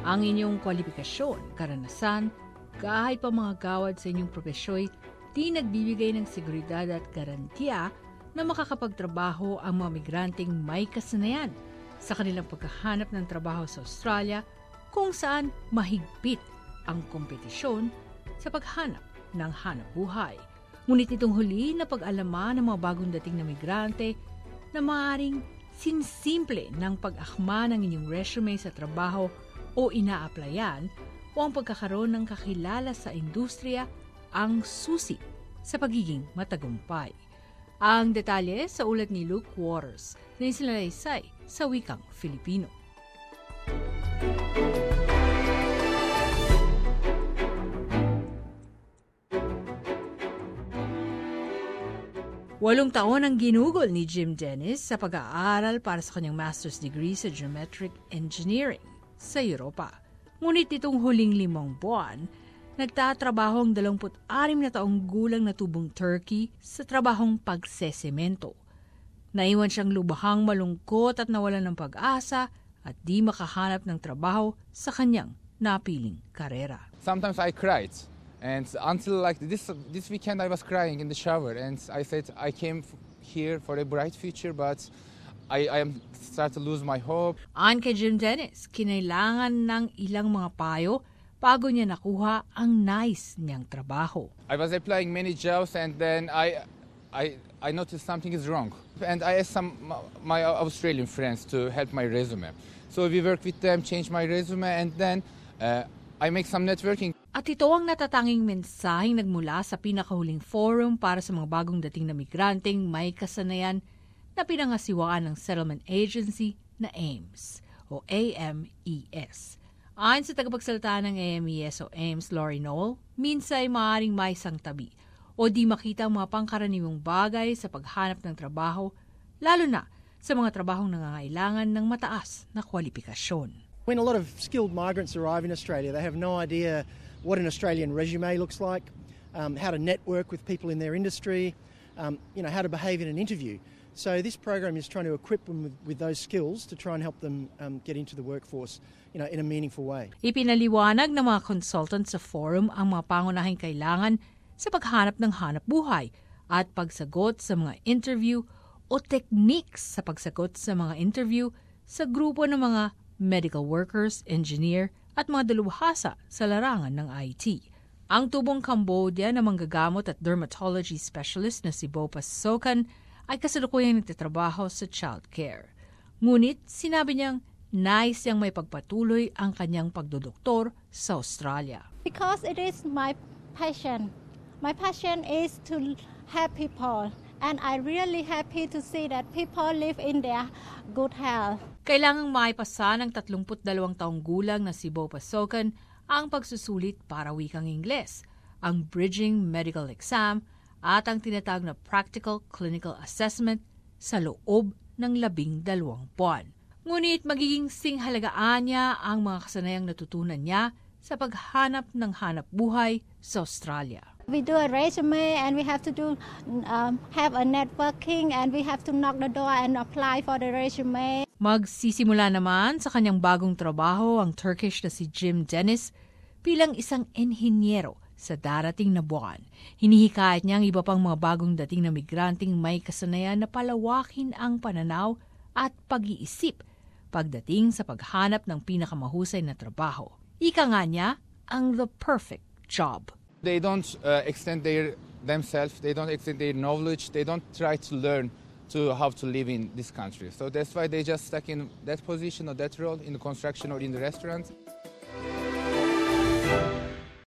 Ang inyong kwalifikasyon, karanasan, kahit pa mga gawad sa inyong propesyo'y di nagbibigay ng seguridad at garantiya na makakapagtrabaho ang mga migranteng may kasanayan sa kanilang paghahanap ng trabaho sa Australia, kung saan mahigpit ang kompetisyon sa paghanap ng hanapbuhay. Ngunit itong huli na pag-alaman ng mga bagong dating na migrante na maaaring sinsimple ng pag-akma ng inyong resume sa trabaho o ina-applyan o ang pagkakaroon ng kakilala sa industriya ang susi sa pagiging matagumpay. Ang detalye sa ulat ni Luke Waters na isinalaysay sa wikang Filipino. Walong taon ang ginugol ni Jim Dennis sa pag-aaral para sa kanyang master's degree sa geometric engineering sa Europa. Ngunit itong huling 5 buwan, nagtatrabaho ang 26 na taong gulang na tubong Turkey sa trabahong pagsesemento. Naiwan siyang lubhang malungkot at nawalan ng pag-asa at di makahanap ng trabaho sa kanyang napiling karera. Sometimes I cried. And until like this weekend I was crying in the shower and I said I came here for a bright future but I am start to lose my hope. Ayon kay Jim Dennis, kinailangan ng ilang mga payo bago niya nakuha ang nais niyang trabaho. I was applying many jobs and then I noticed something is wrong. And I asked my Australian friends to help my resume. So we worked with them, changed my resume and then I make some networking. At ito ang natatanging mensaheng nagmula sa pinakahuling forum para sa mga bagong dating na migranteng may kasanayan na pinangasiwaan ng settlement agency na AMES o AMES. Ayon sa tagapagsalita ng AMES o AMES, Lori Noel, minsay maaaring may isang tabi o di makita ang mga pangkaraniwang bagay sa paghanap ng trabaho, lalo na sa mga trabahong nangangailangan ng mataas na kwalifikasyon. When a lot of skilled migrants arrive in Australia, they have no idea what an Australian resume looks like, how to network with people in their industry, how to behave in an interview. So this program is trying to equip them with those skills to try and help them get into the workforce in a meaningful way. Ipinaliwanag ng mga consultant sa forum ang mga pangunahing kailangan sa paghanap ng hanap buhay at pagsagot sa mga interview o techniques sa pagsagot sa mga interview sa grupo ng mga medical workers, engineer, at mga dalubhasa sa larangan ng IT. Ang tubong Cambodia na manggagamot at dermatology specialist na si Bo Pasokan ay kasalukuyang nagtatrabaho sa child care. Ngunit sinabi niyang nais niyang may pagpatuloy ang kanyang pagdodoktor sa Australia. Because it is my passion. My passion is to help people. And I'm really happy to see that people live in their good health. Kailangang maipasa ng 32 taong gulang na si Bo Pasokan ang pagsusulit para wikang Ingles, ang Bridging Medical Exam at ang tinatawag na Practical Clinical Assessment sa loob ng 12 buwan. Ngunit magiging singhalagaan niya ang mga kasanayang natutunan niya sa paghanap ng hanap buhay sa Australia. We do a resume and we have to have a networking and we have to knock the door and apply for the resume. Magsisimula naman sa kanyang bagong trabaho ang Turkish na si Jim Dennis bilang isang enhinyero sa darating na buwan. Hinihikayat niya ang iba pang mga bagong dating na migranteng may kasanayan na palawakin ang pananaw at pag-iisip pagdating sa paghanap ng pinakamahusay na trabaho. Ika nga niya ang the perfect job. They don't extend themselves, they don't extend their knowledge, they don't try to learn to how to live in this country. So that's why they just stuck in that position or that role in the construction or in the restaurant.